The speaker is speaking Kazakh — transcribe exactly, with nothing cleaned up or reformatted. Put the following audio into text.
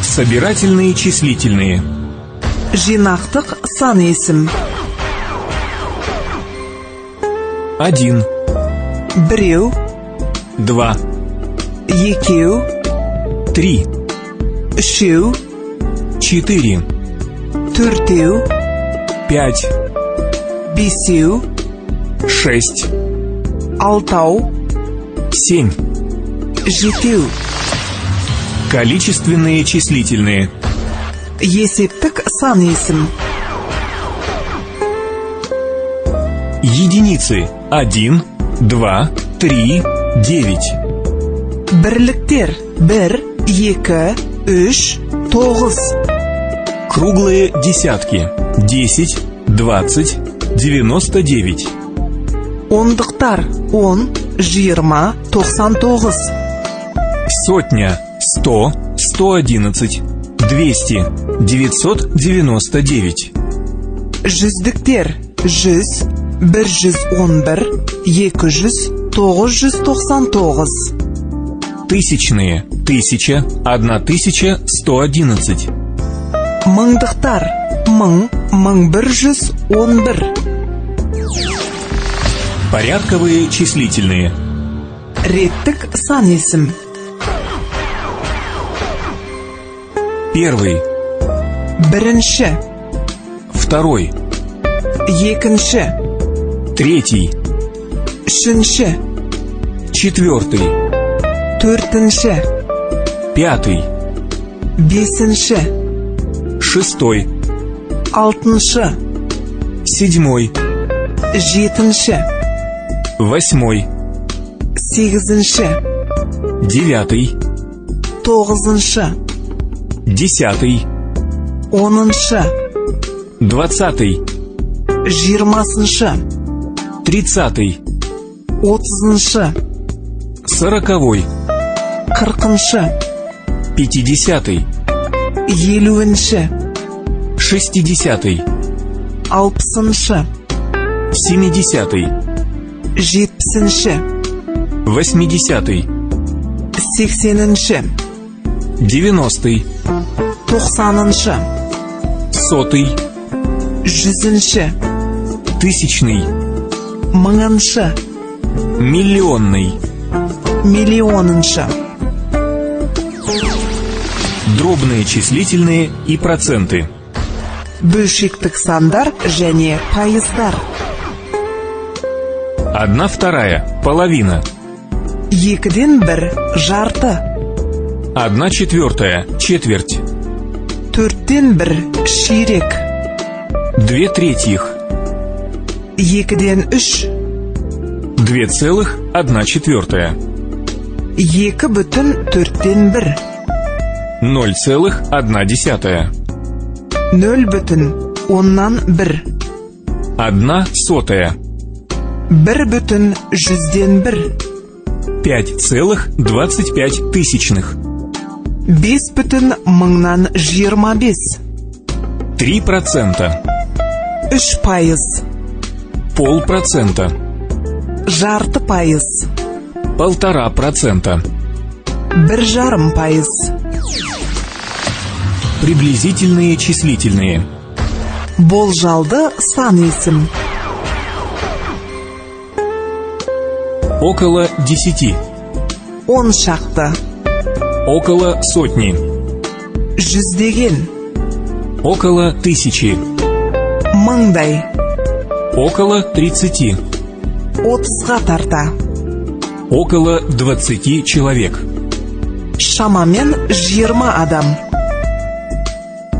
Собирательные числительные. Жинақтық сан есім. Один. Біреу. Два. Екеу. Три. Үшеу. Четыре. Төртеу. Пять. Бесеу. Шесть. Алтау. Семь. Жетеу. Количественные числительные. Есептік сан есім. Единицы. Один, два, три, девять. Бірліктер. Бір, екі, үш, тоғыз. Круглые десятки. Десять, двадцать, девяносто девять. Ондықтар. Он, жиырма, тоқсан тоғыз. Сотня. Сто, сто одиннадцать, двести, девятьсот девяносто девять. Жүздіктер. Жүз, бір жүз он бір, екі жүз, тоғыз жүз тоқсан тоғыз. Тысячные. Тысяча, одна тысяча сто одиннадцать. Мыңдықтар. Мың, мың бір жүз он бір. Порядковые числительные. Реттік сан есім. Первый. Бірінші. Второй. Екінші. Третий. Үшінші. Четвертый. Төртінші. Пятый. Бесінші. Шестой. Алтыншы. Седьмой. Жетінші. Восьмой. Сегізінші. Девятый. Тоғызыншы. Десятый. Оныншы. Двадцатый. Жиырмасыншы. Тридцатый. Отызыншы. Сороковой. Қырқыншы. Пятидесятый. Елуінші. Шестидесятый. Алпысыншы. Семидесятый. Жетпісінші. Восьмидесятый. Сексенінші. Девяностый. Тоқсаныншы. Сотый. Жүзінші. Тысячный. Мыңыншы. Миллионный. Миллионыншы. Дробные числительные и проценты. Бөлшектік сандар және пайыздар. Одна вторая. Половина. Екіден бір. Жарты. Одна четвертая. Четверть. Төрттен бір. Ширек. Две третьих. Екіден үш. Две целых одна четвертая. Екі бүтін төрттен бір. Ноль целых одна десятая. Нөл бүтін оннан бір. Одна сотая. Бір бүтін жүзден бір. Пять целых двадцать пять тысячных. Бес бүтін мыңнан жиырма бес. Три процента. Үш пайыз. Полпроцента. Жарты пайыз. Полтора процента. Бір жарым пайыз. Приблизительные числительные. Болжалды сан есім. Около десяти. Он шақты. Около сотни. Жүздеген. Около тысячи. Мыңдай. Около тридцати. Отызға тарта. Около двадцати человек. Шамамен жиырма адам.